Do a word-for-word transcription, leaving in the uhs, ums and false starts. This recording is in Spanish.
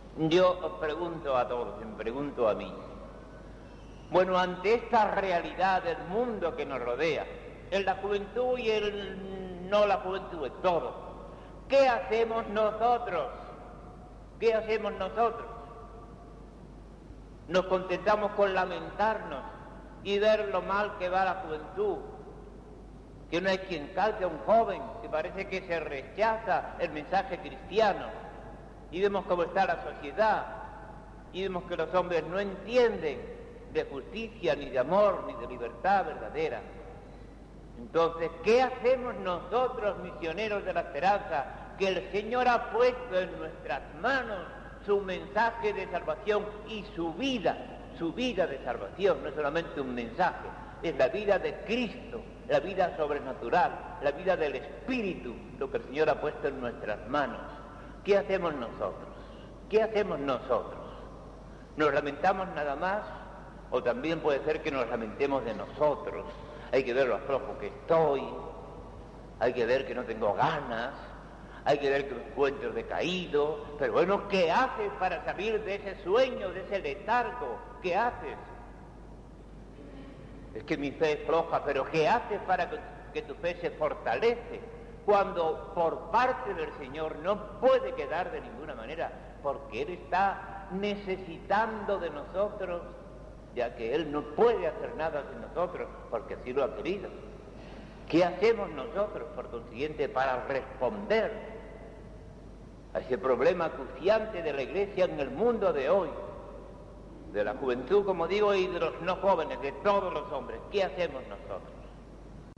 Yo os pregunto a todos, me pregunto a mí. Bueno, ante esta realidad del mundo que nos rodea, en la juventud y el no la juventud, es todo, ¿qué hacemos nosotros? ¿Qué hacemos nosotros? Nos contentamos con lamentarnos y ver lo mal que va la juventud, que no hay quien calce a un joven, que parece que se rechaza el mensaje cristiano, y vemos cómo está la sociedad, y vemos que los hombres no entienden de justicia, ni de amor, ni de libertad verdadera. Entonces, ¿qué hacemos nosotros, misioneros de la esperanza, que el Señor ha puesto en nuestras manos su mensaje de salvación y su vida, su vida de salvación? No es solamente un mensaje, es la vida de Cristo, la vida sobrenatural, la vida del Espíritu, lo que el Señor ha puesto en nuestras manos. ¿Qué hacemos nosotros? ¿Qué hacemos nosotros? ¿Nos lamentamos nada más? O también puede ser que nos lamentemos de nosotros. Hay que ver lo flojo que estoy, hay que ver que no tengo ganas, hay que ver que me encuentro decaído. Pero bueno, ¿qué haces para salir de ese sueño, de ese letargo? ¿Qué haces? Es que mi fe es floja, pero ¿qué haces para que, que tu fe se fortalece? Cuando por parte del Señor no puede quedar de ninguna manera, porque Él está necesitando de nosotros, ya que Él no puede hacer nada sin nosotros, porque así lo ha querido. ¿Qué hacemos nosotros, por consiguiente, para responder a ese problema acuciante de la Iglesia en el mundo de hoy, de la juventud, como digo, y de los no jóvenes, de todos los hombres? ¿Qué hacemos nosotros?